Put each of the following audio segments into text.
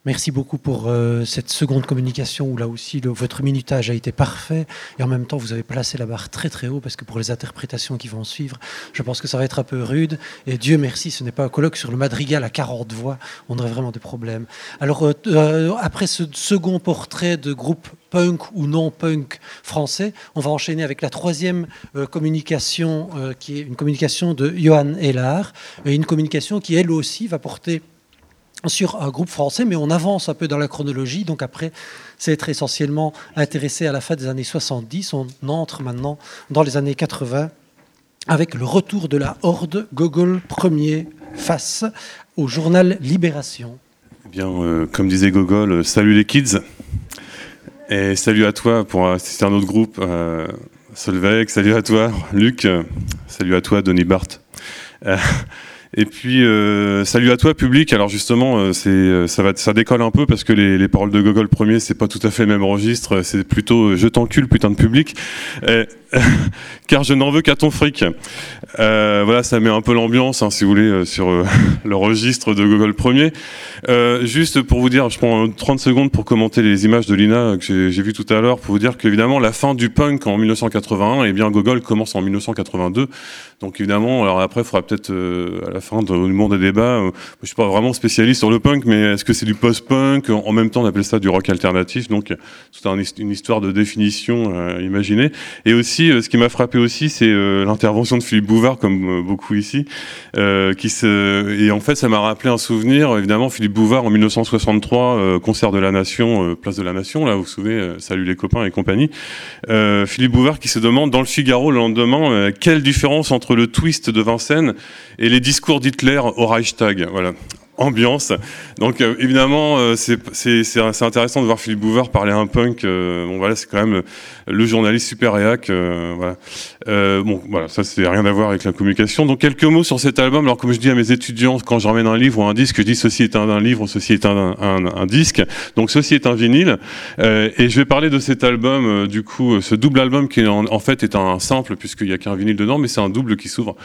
Merci beaucoup pour cette seconde communication où là aussi votre minutage a été parfait et en même temps vous avez placé la barre très très haut parce que pour les interprétations qui vont suivre, je pense que ça va être un peu rude et Dieu merci, ce n'est pas un colloque sur le madrigal à 40 voix, on aurait vraiment des problèmes. Alors après ce second portrait de groupe punk ou non punk français, on va enchaîner avec la troisième communication qui est une communication de Johan Hellard, et une communication qui elle aussi va porter sur un groupe français, mais on avance un peu dans la chronologie. Donc après, c'est être essentiellement intéressé à la fin des années 70. On entre maintenant dans les années 80 avec le retour de la Horde, Gogol premier face au journal Libération. Eh bien, comme disait Gogol, salut les kids. Et salut à toi pour assister à notre groupe, Solveig. Salut à toi, Luc. Salut à toi, Denis Barthes. Et puis, salut à toi, public. Alors justement, ça décolle un peu parce que les paroles de Gogol premier, c'est pas tout à fait le même registre. C'est plutôt je t'encule, putain de public. Car je n'en veux qu'à ton fric. Voilà, ça met un peu l'ambiance, hein, si vous voulez, sur le registre de Gogol premier. Juste pour vous dire, je prends 30 secondes pour commenter les images de Lina que j'ai vues tout à l'heure, pour vous dire qu'évidemment, la fin du punk en 1981, et bien Gogol commence en 1982. Donc évidemment, alors après, il faudra peut-être à la fin du monde des débats, je suis pas vraiment spécialiste sur le punk, mais est-ce que c'est du post-punk? En même temps, on appelle ça du rock alternatif, donc toute une histoire de définition imaginée. Et aussi, ce qui m'a frappé aussi, c'est l'intervention de Philippe Bouvard, comme beaucoup ici, et en fait, ça m'a rappelé un souvenir. Évidemment, Philippe Bouvard en 1963, concert de la Nation, place de la Nation, là, vous vous souvenez, salut les copains et compagnie. Philippe Bouvard qui se demande dans le Figaro le lendemain quelle différence entre le twist de Vincennes et les discours d'Hitler au Reichstag. Voilà. Ambiance. Donc évidemment, c'est intéressant de voir Philippe Bouvard parler à un punk. Bon voilà, c'est quand même le journaliste super réac. Voilà. Bon voilà, ça c'est rien à voir avec la communication. Donc quelques mots sur cet album. Alors comme je dis à mes étudiants quand je ramène un livre ou un disque, je dis ceci est un livre, ceci est un disque. Donc ceci est un vinyle. Et je vais parler de cet album. Du coup, ce double album qui en fait est un simple puisqu'il y a qu'un vinyle dedans, mais c'est un double qui s'ouvre.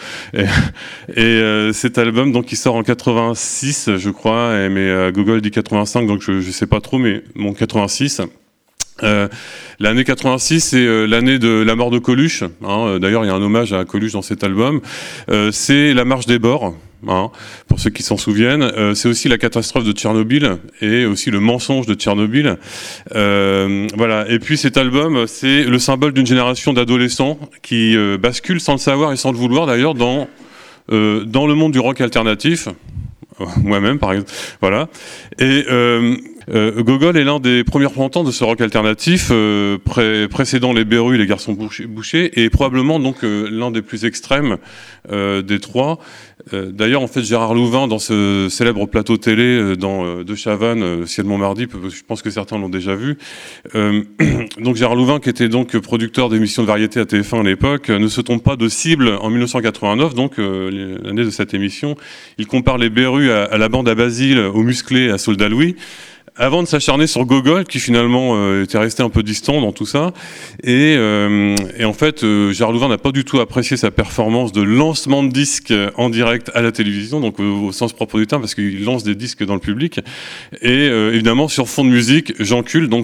Et cet album donc qui sort en 86. Je crois, mais Gogol dit 85, donc je sais pas trop, mais bon, 86. L'année 86, c'est l'année de la mort de Coluche. Hein. D'ailleurs, il y a un hommage à Coluche dans cet album. C'est la marche des bords, hein, pour ceux qui s'en souviennent. C'est aussi la catastrophe de Tchernobyl et aussi le mensonge de Tchernobyl. Voilà. Et puis cet album, c'est le symbole d'une génération d'adolescents qui basculent sans le savoir et sans le vouloir, d'ailleurs, dans le monde du rock alternatif. Moi-même par exemple, voilà. Et Gogol est l'un des premiers représentants de ce rock alternatif, précédant les Berus, les Garçons Bouchés, et probablement donc l'un des plus extrêmes des trois. D'ailleurs, en fait, Gérard Louvain, dans ce célèbre plateau télé de Chavannes, Ciel Montmardi, je pense que certains l'ont déjà vu. Donc Gérard Louvain, qui était donc producteur d'émissions de variété à TF1 à l'époque, ne se trompe pas de cible en 1989, donc l'année de cette émission. Il compare les Berus à la bande à Basile, aux musclés, à Soldat Louis, avant de s'acharner sur Gogol, qui finalement était resté un peu distant dans tout ça. Et en fait, Gérard Louvain n'a pas du tout apprécié sa performance de lancement de disques en direct à la télévision, donc au sens propre du terme, parce qu'il lance des disques dans le public. Et évidemment, sur fond de musique, J'encule, donc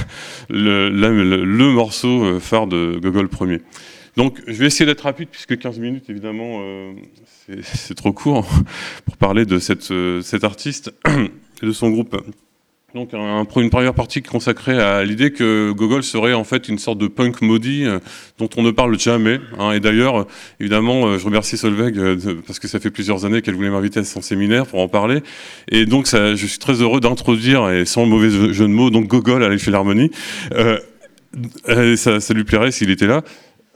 le morceau phare de Gogol premier. Donc, je vais essayer d'être rapide, puisque 15 minutes, évidemment, c'est trop court pour parler de cet artiste et de son groupe. Donc une première partie consacrée à l'idée que Gogol serait en fait une sorte de punk maudit dont on ne parle jamais. Hein. Et d'ailleurs, évidemment, je remercie Solveig parce que ça fait plusieurs années qu'elle voulait m'inviter à son séminaire pour en parler. Et donc je suis très heureux d'introduire, et sans mauvais jeu de mots, donc Gogol à la Philharmonie. Ça lui plairait s'il était là.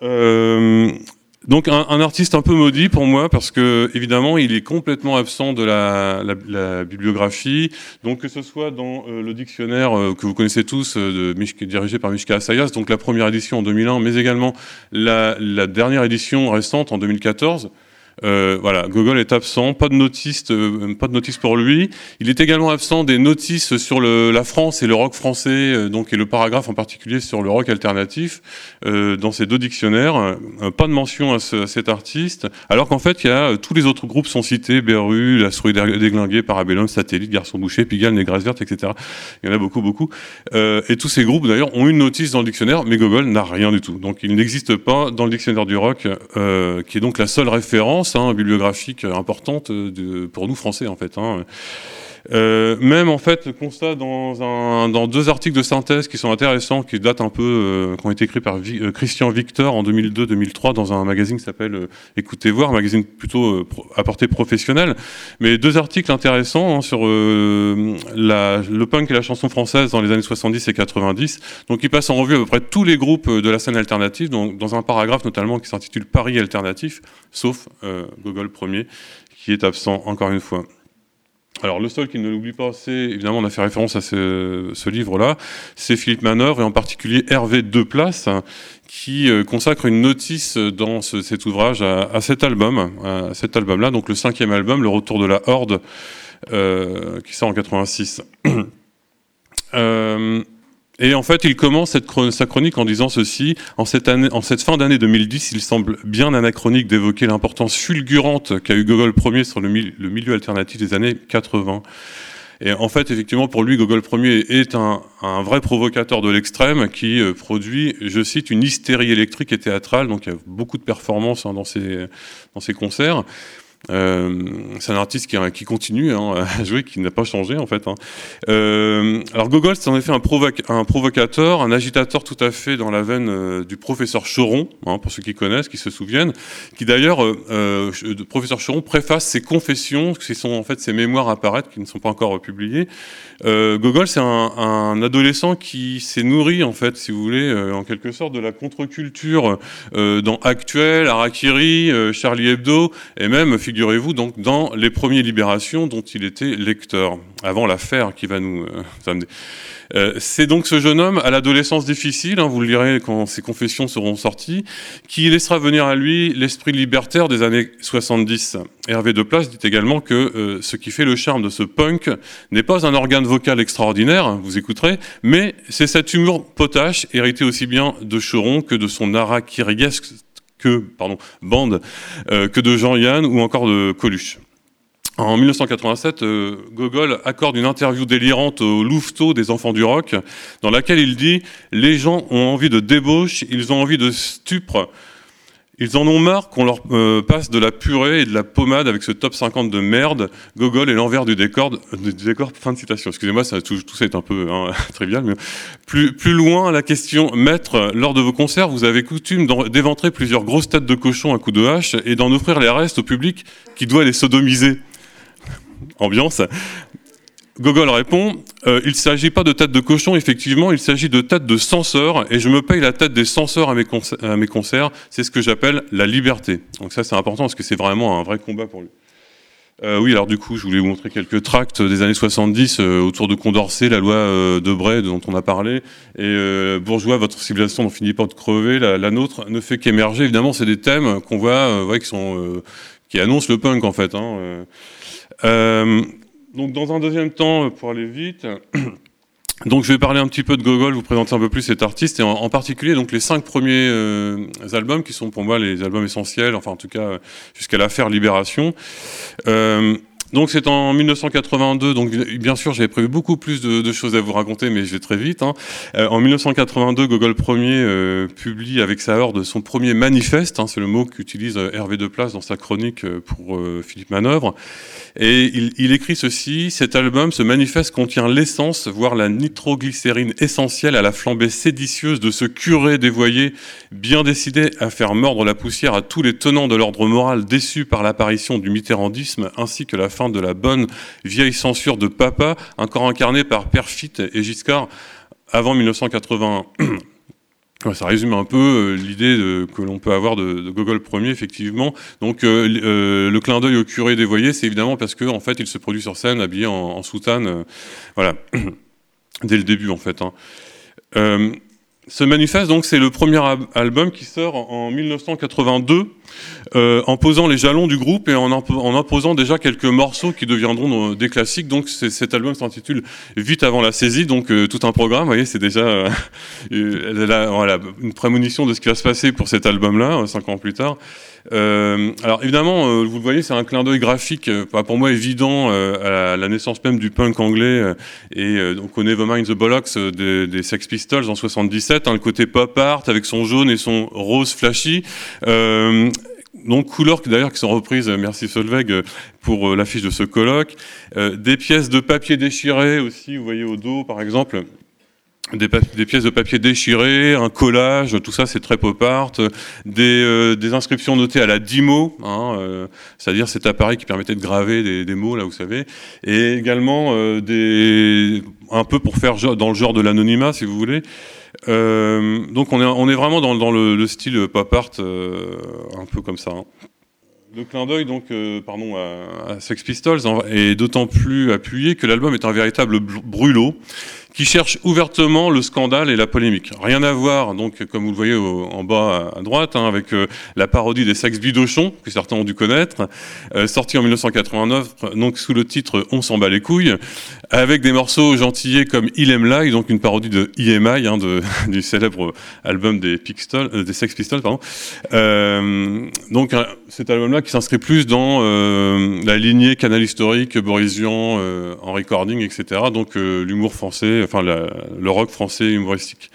Donc un artiste un peu maudit pour moi parce que évidemment il est complètement absent de la bibliographie. Donc que ce soit dans le dictionnaire que vous connaissez tous dirigé par Mishka Assayas, donc la première édition en 2001, mais également la dernière édition récente en 2014. Voilà, Gogol est absent, pas de notice pour lui. Il est également absent des notices sur la France et le rock français, donc et le paragraphe en particulier sur le rock alternatif dans ces 2 dictionnaires. Pas de mention à cet artiste, alors qu'en fait, tous les autres groupes sont cités: Beru, La Souris Déglinguée, Parabellum, Satellite, Garçon Boucher, Pigalle, Négresse Verte, etc. Il y en a beaucoup, beaucoup. Et tous ces groupes, d'ailleurs, ont une notice dans le dictionnaire, mais Gogol n'a rien du tout. Donc il n'existe pas dans le dictionnaire du rock, qui est donc la seule référence bibliographique importante pour nous Français, en fait. Même, en fait, constat dans 2 articles de synthèse qui sont intéressants, qui datent un peu, qui ont été écrits par Christian Victor en 2002-2003 dans un magazine qui s'appelle Écoutez voir, un magazine plutôt à portée professionnelle, mais 2 articles intéressants sur le punk et la chanson française dans les années 70 et 90, donc ils passent en revue à peu près tous les groupes de la scène alternative, donc, dans un paragraphe notamment qui s'intitule Paris alternatif, sauf Gogol premier, qui est absent encore une fois. Alors, le seul qui ne l'oublie pas, c'est, évidemment, on a fait référence à ce livre-là, c'est Philippe Manœuvre, et en particulier Hervé Deplace, qui consacre une notice dans cet ouvrage à cet album-là, donc le 5e album, Le Retour de la Horde, qui sort en 86. Et en fait, il commence sa chronique en disant ceci: en cette fin d'année 2010, il semble bien anachronique d'évoquer l'importance fulgurante qu'a eu Gogol Ier sur le milieu alternatif des années 80. Et en fait, effectivement, pour lui, Gogol Ier est un vrai provocateur de l'extrême qui produit, je cite, une hystérie électrique et théâtrale. Donc il y a beaucoup de performances dans ses concerts. C'est un artiste qui continue à jouer, qui n'a pas changé en fait. Alors Gogol, c'est en effet un provocateur, un agitateur tout à fait dans la veine du professeur Choron, pour ceux qui connaissent, qui se souviennent, qui d'ailleurs, le professeur Choron préface ses confessions, qui sont en fait ses mémoires à paraître, qui ne sont pas encore publiées. Gogol, c'est un adolescent qui s'est nourri en fait, si vous voulez, en quelque sorte de la contre-culture dans Actuel, Harakiri, Charlie Hebdo, et même, figurez-vous, donc dans les premiers Libérations dont il était lecteur, avant l'affaire qui va nous amener. C'est donc ce jeune homme à l'adolescence difficile, vous le lirez quand ses confessions seront sorties, qui laissera venir à lui l'esprit libertaire des années 70. Hervé Deplace dit également que ce qui fait le charme de ce punk n'est pas un organe vocal extraordinaire, vous écouterez, mais c'est cet humour potache hérité aussi bien de Choron que de son harakiriesque bande, que de Jean-Yann ou encore de Coluche. En 1987, Gogol accorde une interview délirante au Louveteau des Enfants du Rock, dans laquelle il dit « Les gens ont envie de débauche, ils ont envie de stupre. Ils en ont marre qu'on leur passe de la purée et de la pommade avec ce top 50 de merde. Gogol est l'envers du décor. » Fin de citation. Excusez-moi, tout ça est un peu trivial. Mais plus loin, la question: Maître, lors de vos concerts, vous avez coutume d'éventrer plusieurs grosses têtes de cochon à coups de hache et d'en offrir les restes au public qui doit les sodomiser. Ambiance. Gogol répond il ne s'agit pas de tête de cochon, effectivement, il s'agit de tête de censeur, et je me paye la tête des censeurs à mes concerts, c'est ce que j'appelle la liberté. Donc ça, c'est important parce que c'est vraiment un vrai combat pour lui. Oui, alors du coup, je voulais vous montrer quelques tracts des années 70 autour de Condorcet, la loi Debray dont on a parlé, et bourgeois, votre civilisation n'en finit pas de crever, la nôtre ne fait qu'émerger. Évidemment, c'est des thèmes qu'on voit, qui annoncent le punk en fait. Donc dans un deuxième temps, pour aller vite, donc je vais parler un petit peu de Gogol, vous présenter un peu plus cet artiste, et en particulier donc les 5 premiers albums qui sont pour moi les albums essentiels, enfin en tout cas jusqu'à l'affaire Libération. Donc c'est en 1982, donc bien sûr j'avais prévu beaucoup plus de choses à vous raconter, mais je vais très vite. En 1982, Gogol Ier publie avec sa horde son premier manifeste, c'est le mot qu'utilise Hervé Deplace dans sa chronique pour Philippe Manœuvre, et il écrit ceci: cet album, ce manifeste contient l'essence, voire la nitroglycérine essentielle à la flambée séditieuse de ce curé dévoyé, bien décidé à faire mordre la poussière à tous les tenants de l'ordre moral déçus par l'apparition du mitterrandisme, ainsi que la fin de la bonne vieille censure de papa, encore incarnée par Perfit et Giscard avant 1981. Ça résume un peu l'idée que l'on peut avoir de Gogol Ier, effectivement. Donc le clin d'œil au curé dévoyé, c'est évidemment parce que en fait, il se produit sur scène habillé en soutane, voilà, dès le début en fait. Ce manifeste, donc, c'est le premier album qui sort en 1982. en posant les jalons du groupe et en imposant déjà quelques morceaux qui deviendront des classiques. Donc cet album s'intitule Vite avant la saisie, donc tout un programme, vous voyez, c'est déjà voilà, une prémonition de ce qui va se passer pour cet album-là, 5 ans plus tard. Alors évidemment, vous le voyez, c'est un clin d'œil graphique, pour moi évident, à la naissance même du punk anglais, et donc on connaît Nevermind the Bollocks des Sex Pistols en 77, le côté pop art avec son jaune et son rose flashy. Donc couleurs d'ailleurs qui sont reprises, merci Solveig, pour l'affiche de ce colloque. Des pièces de papier déchirées aussi, vous voyez au dos par exemple. Des pièces de papier déchirées, un collage, tout ça c'est très pop art, des inscriptions notées à la Dymo, c'est-à-dire cet appareil qui permettait de graver des mots là vous savez, et également un peu pour faire dans le genre de l'anonymat si vous voulez. Donc on est vraiment dans le style pop art, un peu comme ça. Le clin d'œil donc, à Sex Pistols est d'autant plus appuyé que l'album est un véritable brûlot qui cherche ouvertement le scandale et la polémique. Rien à voir, donc, comme vous le voyez en bas à droite, avec la parodie des Sex Bidochons, que certains ont dû connaître, sorti en 1989, donc sous le titre « On s'en bat les couilles », avec des morceaux gentillés comme « Il aime l'ail », donc une parodie de EMI, du célèbre album des Sex Pistols. Donc cet album-là qui s'inscrit plus dans la lignée Canal Historique, Boris Vian, en recording, etc. Donc l'humour français, le rock français humoristique.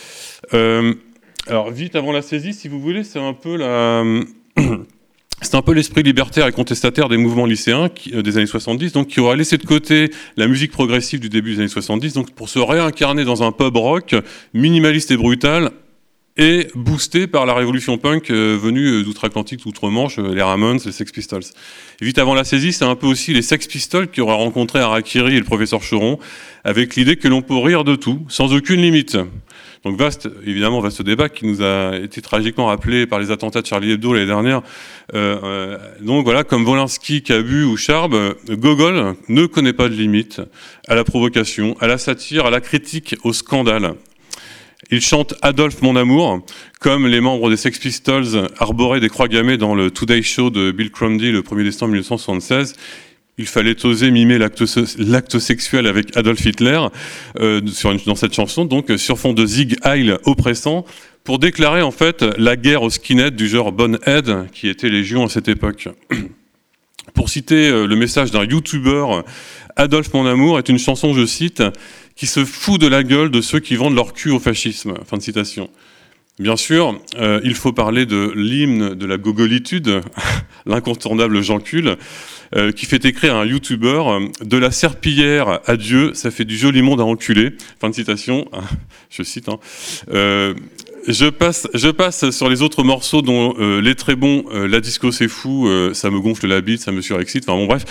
Alors vite avant la saisie, si vous voulez, c'est un peu l'esprit libertaire et contestataire des mouvements lycéens des années 70, donc qui aura laissé de côté la musique progressive du début des années 70, donc pour se réincarner dans un pub rock minimaliste et brutal, et boosté par la révolution punk venue d'outre-Atlantique, d'outre-Manche, les Ramones, les Sex Pistols. Et vite avant la saisie, c'est un peu aussi les Sex Pistols qui auraient rencontré Harakiri et le professeur Choron, avec l'idée que l'on peut rire de tout, sans aucune limite. Donc vaste débat qui nous a été tragiquement rappelé par les attentats de Charlie Hebdo l'année dernière. Donc voilà, comme Wolinski, Cabu ou Charb, Gogol ne connaît pas de limite à la provocation, à la satire, à la critique, au scandale. Il chante Adolphe mon amour, comme les membres des Sex Pistols arboraient des croix gammées dans le Today Show de Bill Grundy le 1er décembre 1976. Il fallait oser mimer l'acte sexuel avec Adolf Hitler dans cette chanson, donc sur fond de Sieg Heil oppressant, pour déclarer en fait la guerre aux skinheads du genre Bonehead, qui étaient légion à cette époque. Pour citer le message d'un YouTuber, Adolphe mon amour est une chanson, je cite, qui se fout de la gueule de ceux qui vendent leur cul au fascisme. Fin de citation. Bien sûr, il faut parler de l'hymne de la gogolitude, l'incontournable Jean Cul, qui fait écrire à un youtubeur de la serpillière à Dieu, ça fait du joli monde à enculer. Fin de citation. Je cite. Je passe sur les autres morceaux dont les très bons, la disco c'est fou, ça me gonfle la bite, ça me surexcite. Enfin bon bref,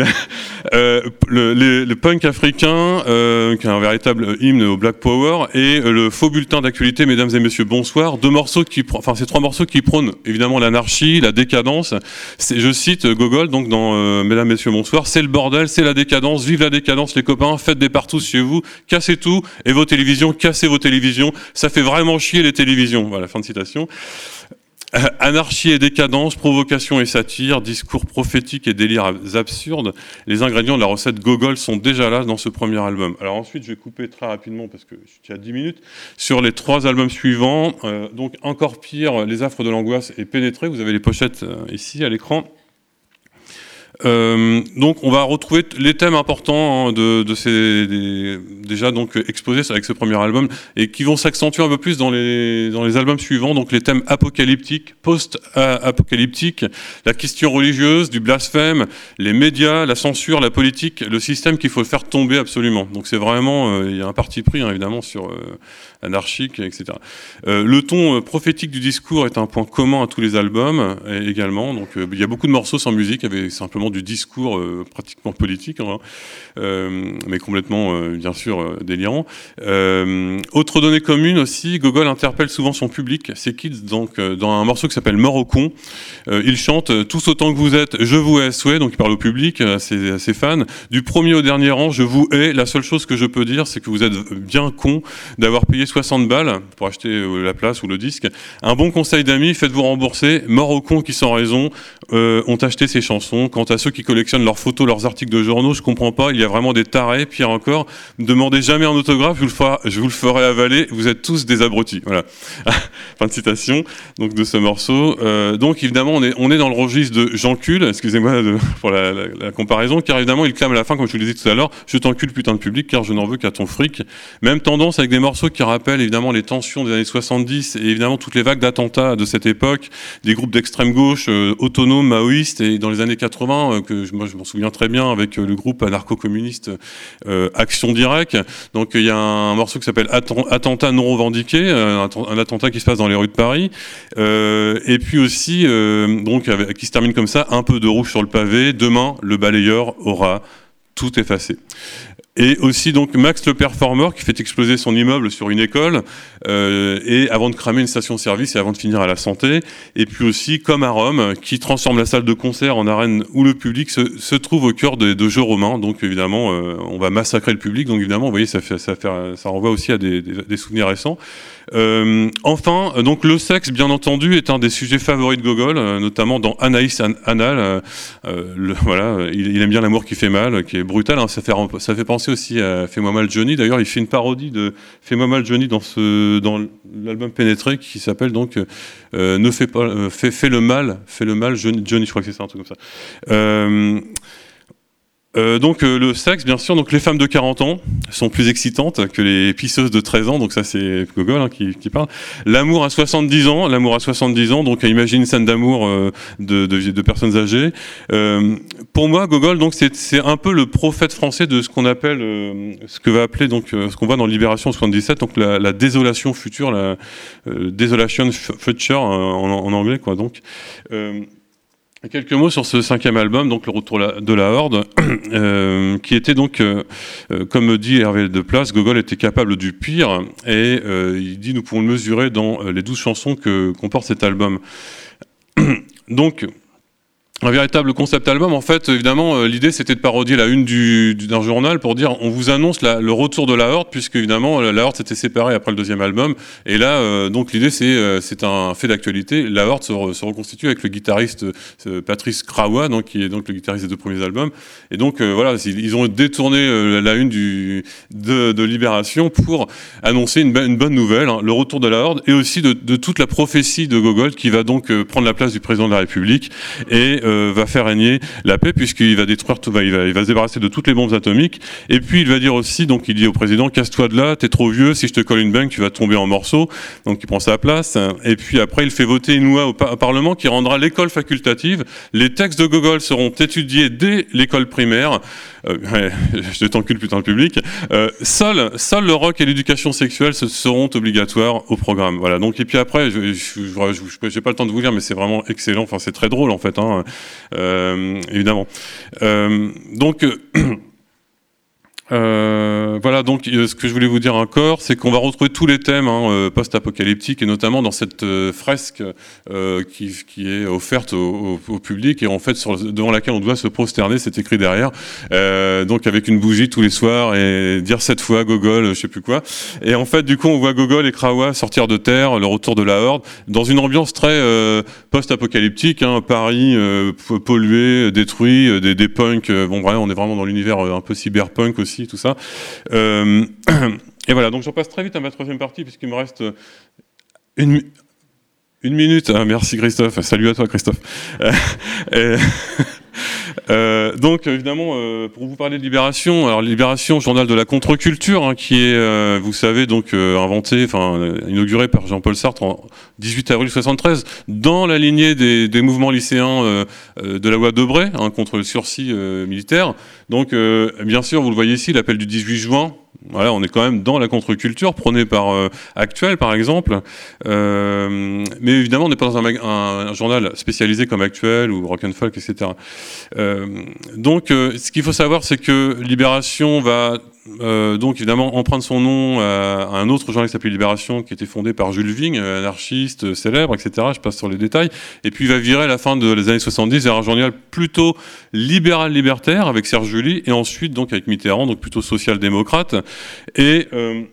le punk africain, qui est un véritable hymne au Black Power, et le faux bulletin d'actualité, mesdames et messieurs, bonsoir. Ces trois morceaux qui prônent évidemment l'anarchie, la décadence. Je cite Gogol donc dans mesdames, messieurs, bonsoir. C'est le bordel, c'est la décadence. Vive la décadence, les copains. Faites des partous chez vous, cassez tout et vos télévisions, cassez vos télévisions. Ça fait vraiment chier les télévision. Voilà, fin de citation. Anarchie et décadence, provocation et satire, discours prophétiques et délires absurdes. Les ingrédients de la recette Gogol sont déjà là dans ce premier album. Alors ensuite, je vais couper très rapidement parce que je suis à 10 minutes sur les 3 albums suivants. Donc encore pire, Les Affres de l'angoisse et Pénétrer. Vous avez les pochettes ici à l'écran. Donc on va retrouver les thèmes importants déjà donc exposés avec ce premier album et qui vont s'accentuer un peu plus dans les albums suivants, donc les thèmes apocalyptiques, post-apocalyptiques, la question religieuse, du blasphème, les médias, la censure, la politique, le système qu'il faut faire tomber absolument. Donc c'est vraiment, il y a un parti pris évidemment sur anarchique, etc. Le ton prophétique du discours est un point commun à tous les albums également, donc il y a beaucoup de morceaux sans musique, il y avait simplement vraiment du discours pratiquement politique, hein, mais complètement, bien sûr, délirant. Autre donnée commune aussi, Gogol interpelle souvent son public, ses kids, donc dans un morceau qui s'appelle Mort au con. Il chante « Tous autant que vous êtes, je vous hais, souhait », donc il parle au public, à ses fans. « Du premier au dernier rang, je vous hais. La seule chose que je peux dire, c'est que vous êtes bien con d'avoir payé 60 balles pour acheter la place ou le disque. Un bon conseil d'amis, faites-vous rembourser. Mort aux cons qui sans raison ont acheté ces chansons. Quant à ceux qui collectionnent leurs photos, leurs articles de journaux, je comprends pas. Il y a vraiment des tarés. Pire encore, ne demandez jamais un autographe, je vous le ferai avaler. Vous êtes tous des abrutis. » Voilà. Fin de citation donc, de ce morceau. Donc évidemment, on est dans le registre de j'encule, excusez-moi pour la comparaison, car évidemment, il clame à la fin, comme je vous le disais tout à l'heure, je t'encule putain de public, car je n'en veux qu'à ton fric. Même tendance avec des morceaux qui rappellent évidemment les tensions des années 70 et évidemment toutes les vagues d'attentats de cette époque, des groupes d'extrême gauche autonomes, maoïstes, et dans les années 80, moi je m'en souviens très bien avec le groupe anarcho-communiste Action Directe. Donc il y a un morceau qui s'appelle Attentat non revendiqué, un attentat qui se passe dans les rues de Paris, et puis aussi donc qui se termine comme ça, un peu de rouge sur le pavé, demain le balayeur aura tout effacé. Et aussi donc Max le Performer qui fait exploser son immeuble sur une école et avant de cramer une station-service et avant de finir à la santé. Et puis aussi comme à Rome qui transforme la salle de concert en arène où le public se trouve au cœur de jeux romains. Donc évidemment on va massacrer le public. Donc évidemment vous voyez ça renvoie aussi à des souvenirs récents. Enfin, donc le sexe, bien entendu, est un des sujets favoris de Gogol, notamment dans Anaïs Anal. Voilà, il aime bien l'amour qui fait mal, qui est brutal. Hein, ça fait penser aussi à Fais-moi mal Johnny. D'ailleurs, il fait une parodie de Fais-moi mal Johnny dans l'album Pénétré qui s'appelle donc Ne fais pas, fais le mal Johnny. Je crois que c'est ça, un truc comme ça. Donc le sexe, bien sûr, donc les femmes de 40 ans sont plus excitantes que les pisseuses de 13 ans, donc ça c'est Gogol hein, qui parle. L'amour à 70 ans, donc imagine une scène d'amour de personnes âgées. Pour moi, Gogol, donc c'est un peu le prophète français de ce qu'on appelle, ce qu'on voit dans Libération 77, donc la désolation future, la desolation future en anglais, quoi. Donc quelques mots sur ce 5e album, donc le retour de la Horde, qui était donc, comme dit Hervé de Place, Gogol était capable du pire, et il dit nous pouvons le mesurer dans les 12 chansons que comporte cet album. Donc, un véritable concept album, en fait, évidemment, l'idée c'était de parodier la une d'un journal pour dire on vous annonce le retour de la Horde, puisque évidemment la Horde s'était séparée après le 2e album, et là, donc l'idée c'est un fait d'actualité, la Horde se reconstitue avec le guitariste Patrice Krawa, donc, qui est donc le guitariste des 2 premiers albums, et donc voilà, ils ont détourné la une de Libération pour annoncer une bonne nouvelle, hein, le retour de la Horde, et aussi de toute la prophétie de Gogol qui va donc prendre la place du président de la République, et va faire régner la paix puisqu'il va détruire tout, il va se débarrasser de toutes les bombes atomiques, et puis il va dire aussi, donc il dit au président casse-toi de là, t'es trop vieux, si je te colle une bang tu vas tomber en morceaux, donc il prend sa place, et puis après il fait voter une loi au Parlement qui rendra l'école facultative, les textes de Gogol seront étudiés dès l'école primaire, je t'encule putain le public, seul le rock et l'éducation sexuelle seront obligatoires au programme, voilà. Donc et puis après j'ai pas le temps de vous lire mais c'est vraiment excellent, enfin c'est très drôle en fait hein. Évidemment. Donc voilà, donc ce que je voulais vous dire encore, c'est qu'on va retrouver tous les thèmes post-apocalyptiques, et notamment dans cette fresque qui est offerte au public, et en fait devant laquelle on doit se prosterner, c'est écrit derrière, donc avec une bougie tous les soirs, et dire 7 fois Gogol, je sais plus quoi, et en fait du coup on voit Gogol et Krawa sortir de terre, le retour de la Horde, dans une ambiance très post-apocalyptique, hein, Paris pollué, détruit, des punks, bon bref, on est vraiment dans l'univers un peu cyberpunk aussi, tout ça. Et voilà, donc j'en passe très vite à ma 3e partie, puisqu'il me reste une minute. Ah, merci Christophe, salut à toi Christophe. Donc évidemment pour vous parler de Libération, alors Libération, journal de la contre-culture, hein, qui est vous savez donc inauguré par Jean-Paul Sartre en 18 avril 73 dans la lignée des mouvements lycéens de la loi Debré, hein, contre le sursis militaire. Donc bien sûr vous le voyez ici, l'appel du 18 juin. Voilà, on est quand même dans la contre-culture, prônée par Actuel, par exemple. Mais évidemment, on n'est pas dans un journal spécialisé comme Actuel ou Rock and Folk, etc. Donc, ce qu'il faut savoir, c'est que Libération va donc évidemment emprunte son nom à un autre journal qui s'appelle Libération, qui était fondé par Jules Vigne, anarchiste célèbre, etc. Je passe sur les détails. Et puis il va virer à la fin des années 70 vers un journal plutôt libéral-libertaire avec Serge July, et ensuite donc avec Mitterrand, donc plutôt social-démocrate. Et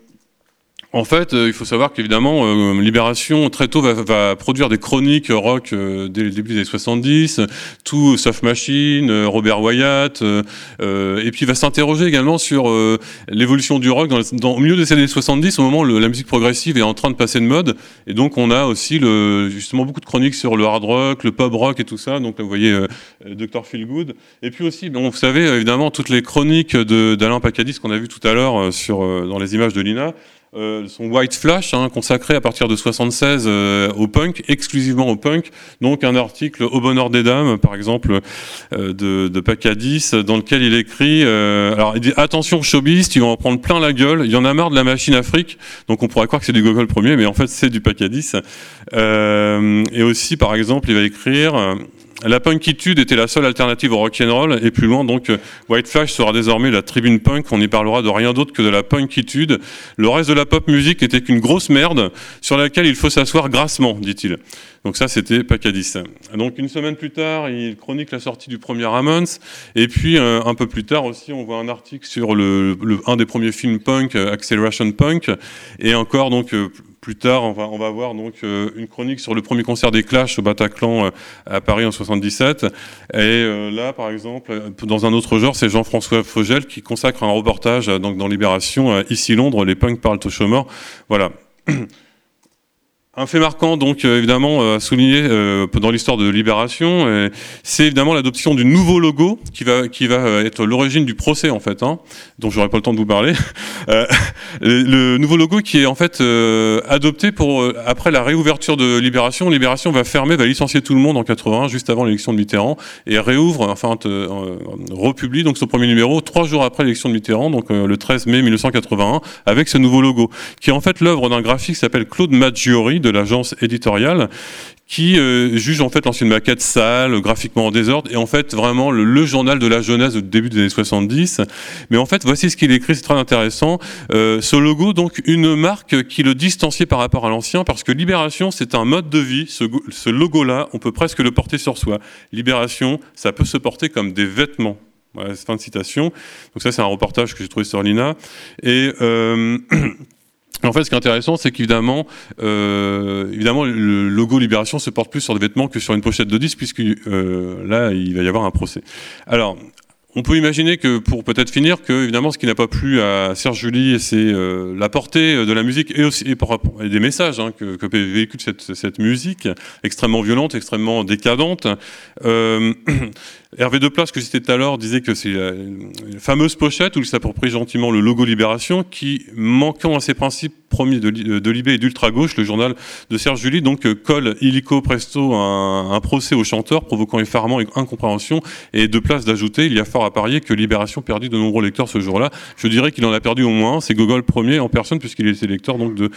en fait, il faut savoir qu'évidemment, Libération, très tôt, va produire des chroniques rock dès le début des années 70, tout Soft Machine, Robert Wyatt, et puis va s'interroger également sur l'évolution du rock au milieu des années 70, au moment où la musique progressive est en train de passer de mode. Et donc, on a aussi justement beaucoup de chroniques sur le hard rock, le pop rock et tout ça. Donc, là, vous voyez Dr. Feelgood. Et puis aussi, bon, vous savez, évidemment, toutes les chroniques d'Alain Pacadis qu'on a vues tout à l'heure dans les images de Lina. Son White Flash, consacré à partir de 76 au punk, exclusivement au punk. Donc un article au bonheur des dames, par exemple, de Pacadis, dans lequel il écrit alors il dit attention showbiz, ils vont en prendre plein la gueule, il y en a marre de la machine Afrique. Donc on pourrait croire que c'est du Gogol premier, mais en fait c'est du Pacadis. Et aussi, par exemple, il va écrire la punkitude était la seule alternative au rock'n'roll, et plus loin, donc, White Flash sera désormais la tribune punk, on n'y parlera de rien d'autre que de la punkitude. Le reste de la pop musique n'était qu'une grosse merde, sur laquelle il faut s'asseoir grassement, dit-il. Donc ça, c'était Pacadis. Donc une semaine plus tard, il chronique la sortie du premier Ramones, et puis un peu plus tard aussi, on voit un article sur un des premiers films punk, Acceleration Punk, et encore, donc, plus tard, on va voir donc une chronique sur le premier concert des Clash au Bataclan à Paris en 77. Et là, par exemple, dans un autre genre, c'est Jean-François Fogel qui consacre un reportage donc dans Libération, ici Londres, les punks parlent aux chômeurs. Voilà. Un fait marquant, donc, évidemment, à souligner dans l'histoire de Libération, c'est évidemment l'adoption du nouveau logo qui va être l'origine du procès, en fait, dont j'aurai pas le temps de vous parler. Le nouveau logo qui est, en fait, adopté après la réouverture de Libération. Libération va licencier tout le monde en 81, juste avant l'élection de Mitterrand, et republie donc son premier numéro 3 jours après l'élection de Mitterrand, donc le 13 mai 1981, avec ce nouveau logo, qui est en fait l'œuvre d'un graphiste qui s'appelle Claude Maggiori, de l'agence éditoriale, qui juge en fait l'ancienne maquette sale, graphiquement en désordre, et en fait vraiment le journal de la jeunesse du début des années 70. Mais en fait, voici ce qu'il écrit, c'est très intéressant. Ce logo, donc une marque qui le distanciait par rapport à l'ancien, parce que Libération, c'est un mode de vie. Ce logo-là, on peut presque le porter sur soi. Libération, ça peut se porter comme des vêtements. Voilà, fin de citation. Donc ça, c'est un reportage que j'ai trouvé sur Lina. Et en fait, ce qui est intéressant, c'est qu'évidemment, le logo Libération se porte plus sur des vêtements que sur une pochette de disque, puisque là, il va y avoir un procès. Alors, on peut imaginer que, pour peut-être finir, que évidemment, ce qui n'a pas plu à Serge July, c'est la portée de la musique et aussi et des messages que véhicule cette musique extrêmement violente, extrêmement décadente. Hervé Deplace, que je citais tout à l'heure, disait que c'est une fameuse pochette où il s'approprie gentiment le logo Libération, qui, manquant à ses principes premiers de Libé et d'ultra-gauche, le journal de Serge July, donc colle illico presto un procès au chanteur, provoquant effarement et incompréhension, et Deplace d'ajouter, il y a fort à parier que Libération perdit de nombreux lecteurs ce jour-là. Je dirais qu'il en a perdu au moins un, c'est Gogol premier en personne, puisqu'il était lecteur donc de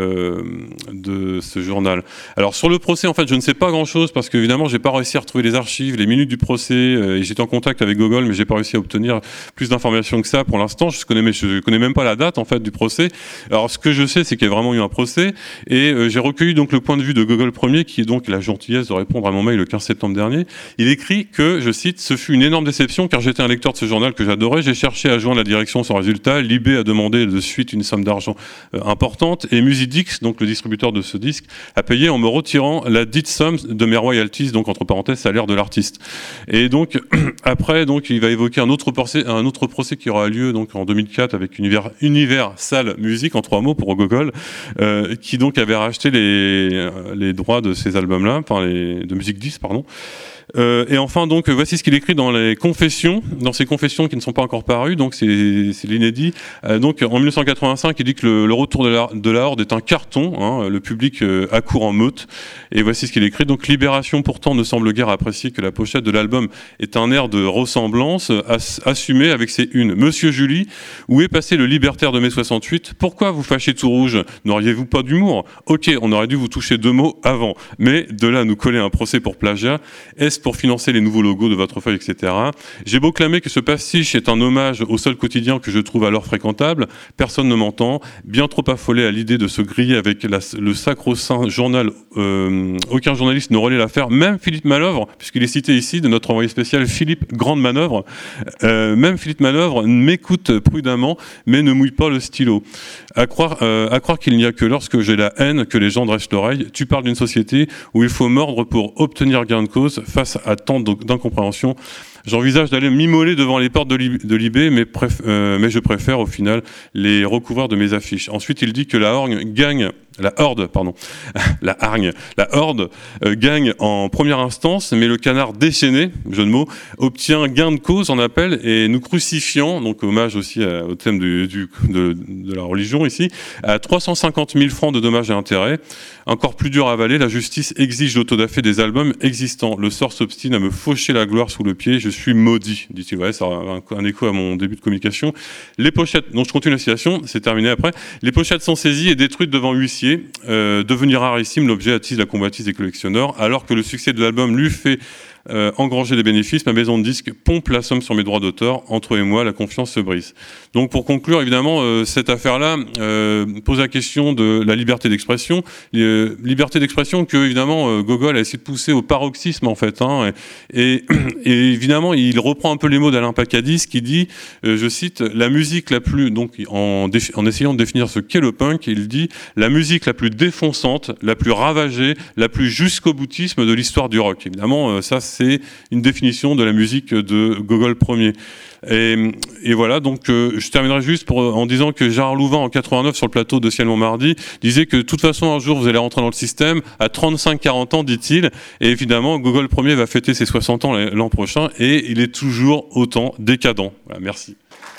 ce journal. Alors sur le procès, en fait, je ne sais pas grand-chose, parce qu'évidemment, j'ai pas réussi à retrouver les archives, les minutes du procès, et j'étais en contact avec Gogol, mais j'ai pas réussi à obtenir plus d'informations que ça pour l'instant. Je connais même pas la date en fait du procès. Alors ce que je sais, c'est qu'il y a vraiment eu un procès, et j'ai recueilli donc le point de vue de Gogol premier, qui est donc la gentillesse de répondre à mon mail le 15 septembre dernier. Il écrit que, je cite, ce fut une énorme déception car j'étais un lecteur de ce journal que j'adorais. J'ai cherché à joindre la direction sans résultat. Libé a demandé de suite une somme d'argent importante, et Musidix, donc le distributeur de ce disque, a payé en me retirant la dite somme de mes royalties, donc entre parenthèses salaire de l'artiste. Et donc après, donc il va évoquer un autre procès qui aura lieu donc en 2004 avec Universal Music, en 3 mots pour Gogol, qui donc avait racheté les droits de ces albums-là, de Musique 10, pardon. Et enfin, donc, voici ce qu'il écrit dans ses confessions qui ne sont pas encore parues, donc c'est l'inédit. Donc, en 1985, il dit que le retour de la Horde est un carton, le public accourt en meute. Et voici ce qu'il écrit. Donc, Libération, pourtant, ne semble guère apprécier que la pochette de l'album est un air de ressemblance assumé avec ses unes. Monsieur July, où est passé le libertaire de mai 68 ? Pourquoi vous fâchez tout rouge, n'auriez-vous pas d'humour? Ok, on aurait dû vous toucher 2 mots avant, mais de là à nous coller un procès pour plagiat, est-ce pour financer les nouveaux logos de votre feuille, etc. J'ai beau clamer que ce pastiche est un hommage au seul quotidien que je trouve alors fréquentable, personne ne m'entend, bien trop affolé à l'idée de se griller avec le sacro-saint journal, aucun journaliste ne relaie l'affaire, même Philippe Manœuvre, puisqu'il est cité ici, de notre envoyé spécial Philippe Grande Manœuvre, même Philippe Manœuvre m'écoute prudemment, mais ne mouille pas le stylo. À croire qu'il n'y a que lorsque j'ai la haine que les gens dressent l'oreille. Tu parles d'une société où il faut mordre pour obtenir gain de cause face à tant d'incompréhension. J'envisage d'aller m'immoler devant les portes de l'IB, mais je préfère au final les recouvrir de mes affiches. Ensuite, il dit que la Horde gagne en première instance, mais le canard déchaîné, jeu de mots, obtient gain de cause en appel et nous crucifiant, donc hommage aussi au thème de la religion ici, à 350 000 francs de dommages et intérêts. Encore plus dur à avaler, la justice exige l'autodafé des albums existants. Le sort s'obstine à me faucher la gloire sous le pied. Je suis maudit, dit-il. Ouais, ça a un écho à mon début de communication. Les pochettes, donc je continue la citation, c'est terminé après. Les pochettes sont saisies et détruites devant huissier. Devenir rarissime, l'objet attise la convoitise des collectionneurs. Alors que le succès de l'album lui fait engranger des bénéfices, ma maison de disques pompe la somme sur mes droits d'auteur. Entre eux et moi, la confiance se brise. Donc pour conclure, évidemment, cette affaire-là pose la question de la liberté d'expression. Liberté d'expression que, évidemment, Gogol a essayé de pousser au paroxysme, en fait. Et évidemment, il reprend un peu les mots d'Alain Pacadis qui dit, je cite, la musique la plus... Donc en essayant de définir ce qu'est le punk, il dit la musique la plus défonçante, la plus ravagée, la plus jusqu'au boutisme de l'histoire du rock. Évidemment, ça, c'est une définition de la musique de Gogol Ier. Et voilà, donc je terminerai juste en disant que Gérard Louvain, en 89, sur le plateau de Ciel Montmardi, disait que de toute façon, un jour, vous allez rentrer dans le système, à 35-40 ans, dit-il, et évidemment, Gogol Ier va fêter ses 60 ans l'an prochain, et il est toujours autant décadent. Voilà, merci.